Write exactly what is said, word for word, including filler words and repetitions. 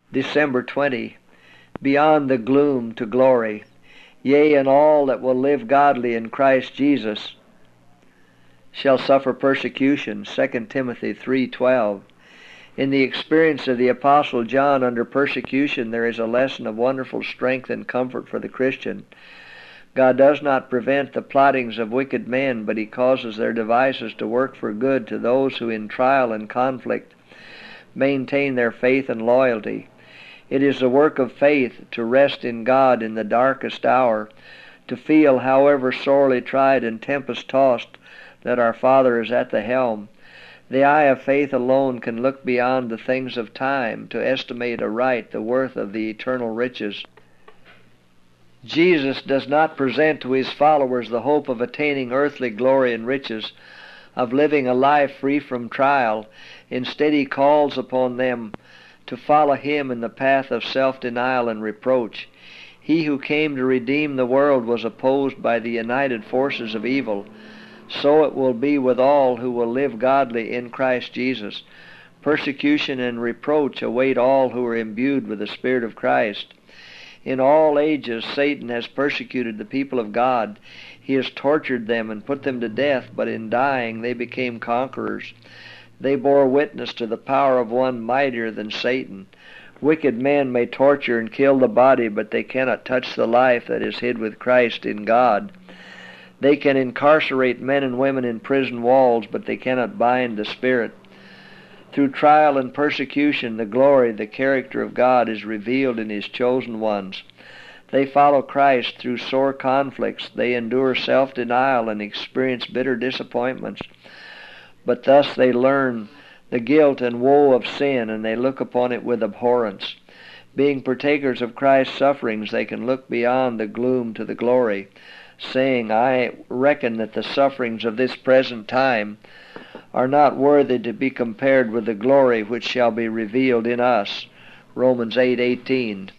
December twentieth. Beyond the gloom to glory. Yea, and all that will live godly in Christ Jesus shall suffer persecution. Second Timothy three twelve. In the experience of the Apostle John under persecution, there is a lesson of wonderful strength and comfort for the Christian. God does not prevent the plottings of wicked men, but he causes their devices to work for good to those who in trial and conflict maintain their faith and loyalty. It is the work of faith to rest in God in the darkest hour, to feel, however sorely tried and tempest-tossed, that our Father is at the helm. The eye of faith alone can look beyond the things of time to estimate aright the worth of the eternal riches. Jesus does not present to his followers the hope of attaining earthly glory and riches, of living a life free from trial. Instead, he calls upon them to follow him in the path of self-denial and reproach. He who came to redeem the world was opposed by the united forces of evil. So it will be with all who will live godly in Christ Jesus. Persecution and reproach await all who are imbued with the Spirit of Christ. In all ages, Satan has persecuted the people of God. He has tortured them and put them to death, but in dying they became conquerors. They bore witness to the power of one mightier than Satan. Wicked men may torture and kill the body, but they cannot touch the life that is hid with Christ in God. They can incarcerate men and women in prison walls, but they cannot bind the spirit. Through trial and persecution, the glory, the character of God is revealed in his chosen ones. They follow Christ through sore conflicts. They endure self-denial and experience bitter disappointments. But thus they learn the guilt and woe of sin, and they look upon it with abhorrence. Being partakers of Christ's sufferings, they can look beyond the gloom to the glory, saying, I reckon that the sufferings of this present time are not worthy to be compared with the glory which shall be revealed in us. Romans eight eighteen.